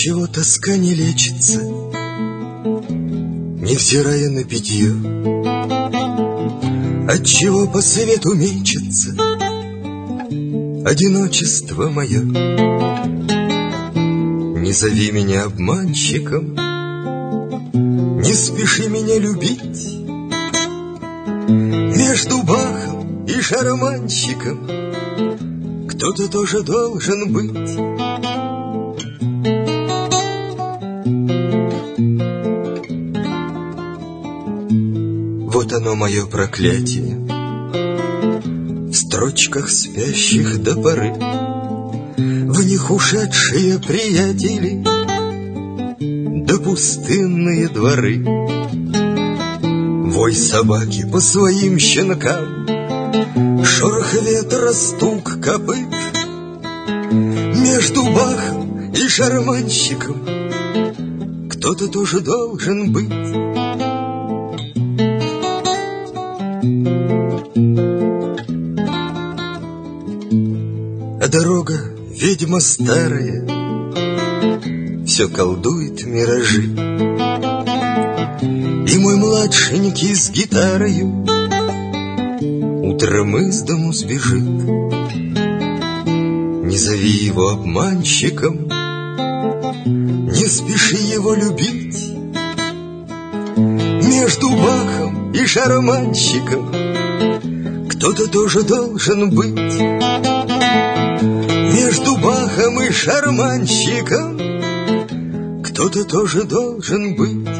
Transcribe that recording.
Отчего тоска не лечится, невзирая на питье? Отчего по свету мечется одиночество мое? Не зови меня обманщиком, не спеши меня любить. Между Бахом и шарманщиком кто-то тоже должен быть. Вот оно мое проклятие в строчках спящих до поры. В них ушедшие приятели да пустынные дворы. Вой собаки по своим щенкам, шорох ветра, стук копыт. Между Бахом и шарманщиком кто-то тоже должен быть. А дорога, ведьма старая, все колдует миражи. И мой младшенький с гитарою утром из дому сбежит. Не зови его обманщиком, не спеши его любить. Между Бахом и шарманщиком кто-то тоже должен быть. Между Бахом и шарманщиком кто-то тоже должен быть.